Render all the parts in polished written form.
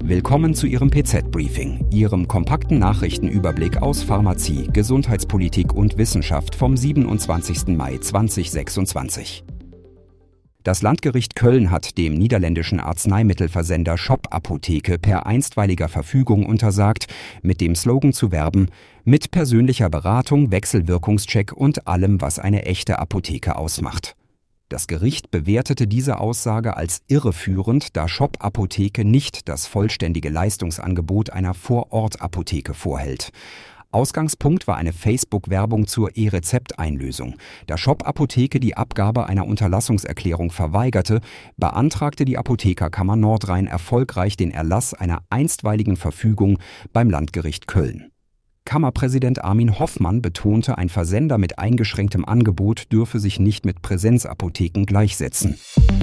Willkommen zu Ihrem PZ-Briefing, Ihrem kompakten Nachrichtenüberblick aus Pharmazie, Gesundheitspolitik und Wissenschaft vom 27. Mai 2026. Das Landgericht Köln hat dem niederländischen Arzneimittelversender Shop Apotheke per einstweiliger Verfügung untersagt, mit dem Slogan zu werben: mit persönlicher Beratung, Wechselwirkungscheck und allem, was eine echte Apotheke ausmacht. Das Gericht bewertete diese Aussage als irreführend, da Shop Apotheke nicht das vollständige Leistungsangebot einer Vorortapotheke vorhält. Ausgangspunkt war eine Facebook-Werbung zur E-Rezept-Einlösung. Da Shop Apotheke die Abgabe einer Unterlassungserklärung verweigerte, beantragte die Apothekerkammer Nordrhein erfolgreich den Erlass einer einstweiligen Verfügung beim Landgericht Köln. Kammerpräsident Armin Hoffmann betonte, ein Versender mit eingeschränktem Angebot dürfe sich nicht mit Präsenzapotheken gleichsetzen.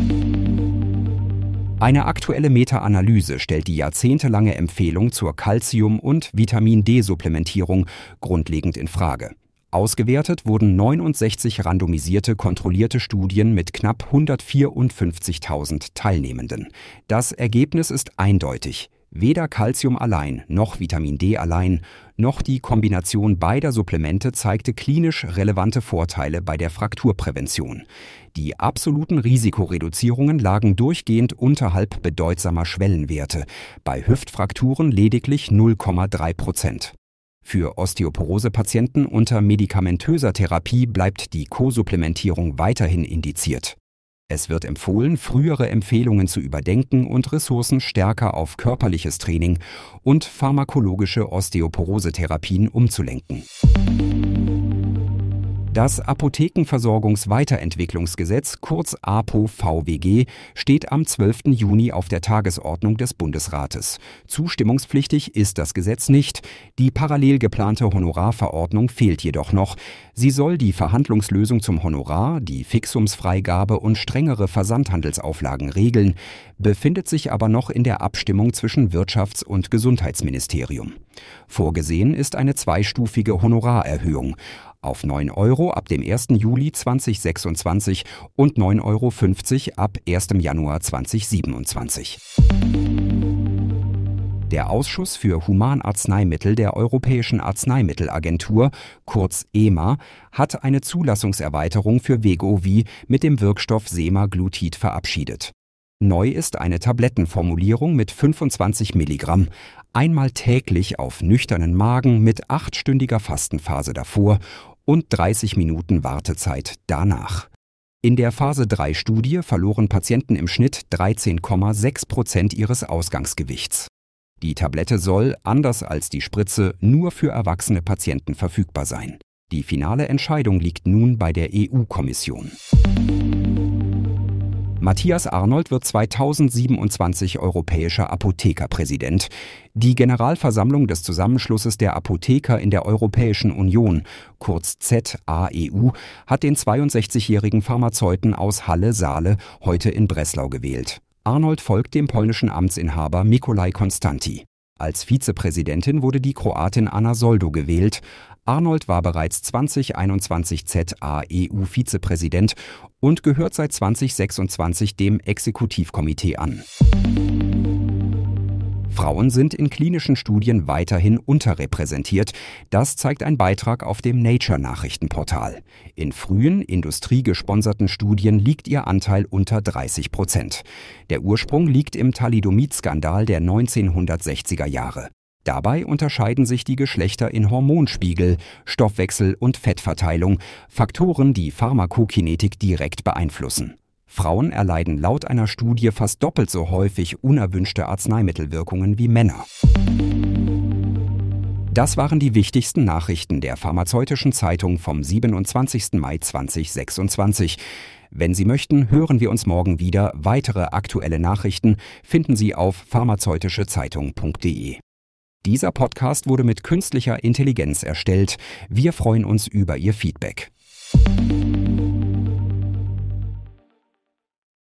Eine aktuelle Meta-Analyse stellt die jahrzehntelange Empfehlung zur Calcium- und Vitamin-D-Supplementierung grundlegend in Frage. Ausgewertet wurden 69 randomisierte, kontrollierte Studien mit knapp 154.000 Teilnehmenden. Das Ergebnis ist eindeutig. Weder Calcium allein noch Vitamin D allein noch die Kombination beider Supplemente zeigte klinisch relevante Vorteile bei der Frakturprävention. Die absoluten Risikoreduzierungen lagen durchgehend unterhalb bedeutsamer Schwellenwerte, bei Hüftfrakturen lediglich 0,3%. Für Osteoporose-Patienten unter medikamentöser Therapie bleibt die Co-Supplementierung weiterhin indiziert. Es wird empfohlen, frühere Empfehlungen zu überdenken und Ressourcen stärker auf körperliches Training und pharmakologische Osteoporose-Therapien umzulenken. Das Apothekenversorgungsweiterentwicklungsgesetz, kurz APO-VWG, steht am 12. Juni auf der Tagesordnung des Bundesrates. Zustimmungspflichtig ist das Gesetz nicht. Die parallel geplante Honorarverordnung fehlt jedoch noch. Sie soll die Verhandlungslösung zum Honorar, die Fixumsfreigabe und strengere Versandhandelsauflagen regeln, befindet sich aber noch in der Abstimmung zwischen Wirtschafts- und Gesundheitsministerium. Vorgesehen ist eine zweistufige Honorarerhöhung auf 9 € ab dem 1. Juli 2026 und 9,50 € ab 1. Januar 2027. Der Ausschuss für Humanarzneimittel der Europäischen Arzneimittelagentur, kurz EMA, hat eine Zulassungserweiterung für Wegovy mit dem Wirkstoff Semaglutid verabschiedet. Neu ist eine Tablettenformulierung mit 25 Milligramm, einmal täglich auf nüchternen Magen mit 8-stündiger Fastenphase davor und 30 Minuten Wartezeit danach. In der Phase-3-Studie verloren Patienten im Schnitt 13,6% ihres Ausgangsgewichts. Die Tablette soll, anders als die Spritze, nur für erwachsene Patienten verfügbar sein. Die finale Entscheidung liegt nun bei der EU-Kommission. Matthias Arnold wird 2027 europäischer Apothekerpräsident. Die Generalversammlung des Zusammenschlusses der Apotheker in der Europäischen Union, kurz ZAEU, hat den 62-jährigen Pharmazeuten aus Halle-Saale heute in Breslau gewählt. Arnold folgt dem polnischen Amtsinhaber Mikołaj Konstanty. Als Vizepräsidentin wurde die Kroatin Anna Soldo gewählt. Arnold war bereits 2021 ZAEU-Vizepräsident und gehört seit 2026 dem Exekutivkomitee an. Frauen sind in klinischen Studien weiterhin unterrepräsentiert. Das zeigt ein Beitrag auf dem Nature-Nachrichtenportal. In frühen, industriegesponserten Studien liegt ihr Anteil unter 30%. Der Ursprung liegt im Thalidomid-Skandal der 1960er Jahre. Dabei unterscheiden sich die Geschlechter in Hormonspiegel, Stoffwechsel und Fettverteilung, Faktoren, die Pharmakokinetik direkt beeinflussen. Frauen erleiden laut einer Studie fast doppelt so häufig unerwünschte Arzneimittelwirkungen wie Männer. Das waren die wichtigsten Nachrichten der Pharmazeutischen Zeitung vom 27. Mai 2026. Wenn Sie möchten, hören wir uns morgen wieder. Weitere aktuelle Nachrichten finden Sie auf pharmazeutischezeitung.de. Dieser Podcast wurde mit künstlicher Intelligenz erstellt. Wir freuen uns über Ihr Feedback.